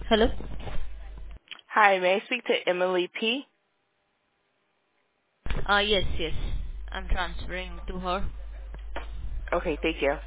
Hello? Hi, may I speak to Emily P? Yes. I'm transferring to her. Okay, thank you.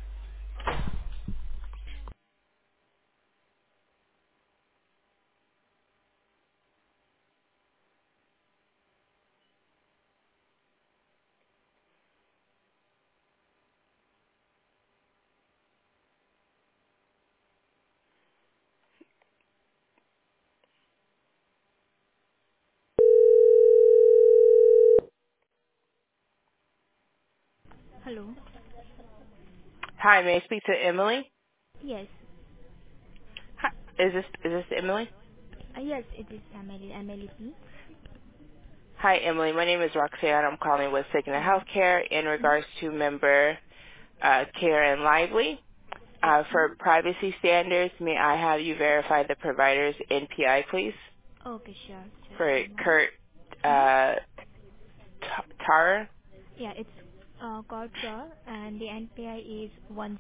Hello. Hi, may I speak to Emily? Yes. Hi, is this Emily? Yes, it is Emily P. Hi, Emily. My name is Roxanne. I'm calling with Cigna Yeah. Healthcare in Mm-hmm. regards to member Care and Lively. For Okay. privacy standards, may I have you verify the provider's NPI, please? Okay, sure. Just For a moment. Kurt Mm-hmm. Tara. Yeah, it's Cortra and the NPI is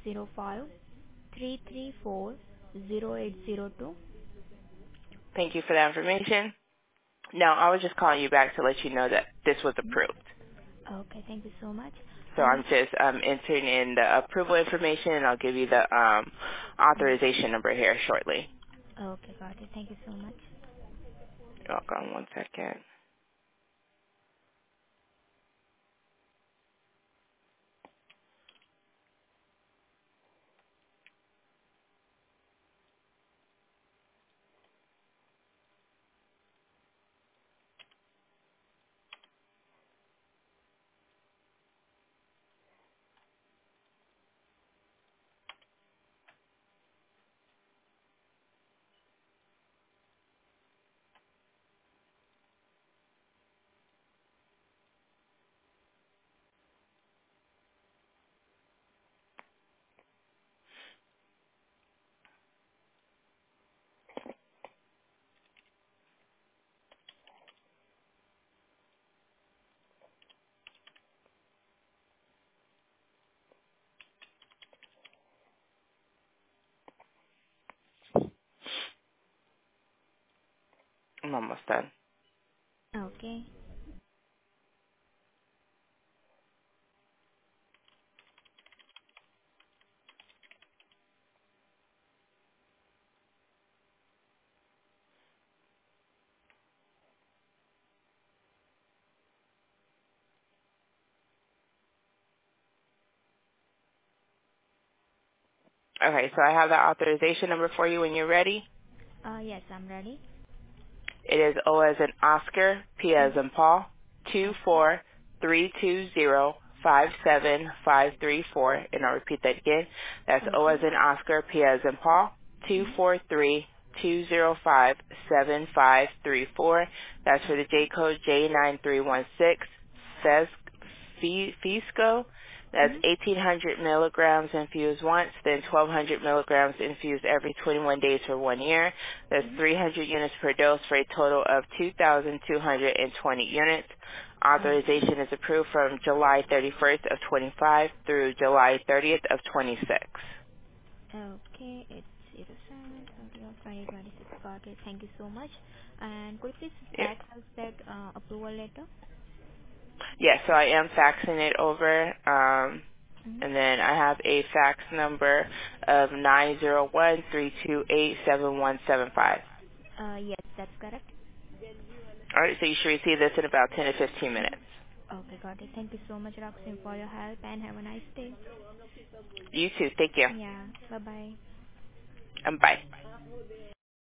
105-334-0802. Thank you for that information. Now, I was just calling you back to let you know that this was approved. Okay, thank you so much. So I'm just entering in the approval information, and I'll give you the authorization number here shortly. Okay, got it. Thank you so much. You're welcome. One second. I'm almost done. Okay. Okay, so I have the authorization number for you when you're ready. Yes, I'm ready. It is O as in Oscar, P as Mm-hmm. in Paul, two Okay. four three two zero 57534, and I'll repeat that again. That's O as Okay. in Oscar, P as in Paul, Mm-hmm. 243-205-7534. That's for the J Okay. code J9316. Fes- Fisco. That's Mm-hmm. 1,800 milligrams infused once, then 1,200 milligrams infused every 21 days for 1 year. That's Mm-hmm. 300 units per dose for a total of 2,220 units. Okay. Authorization is approved from July 31st of 25 through July 30th of 26. Okay, it's 07, 30 of 2026. Got it. Thank you so much. And could you please Yep. fax us that approval letter? Yes, so I am faxing it over. Mm-hmm. And then I have a fax number of 901-328-7175. Yes, that's correct. All right, so you should receive this in about 10 to 15 minutes. Mm-hmm. Okay, got it. Thank you so much, Roxanne, for your help and have a nice day. You too. Thank you. Yeah, bye-bye. And bye.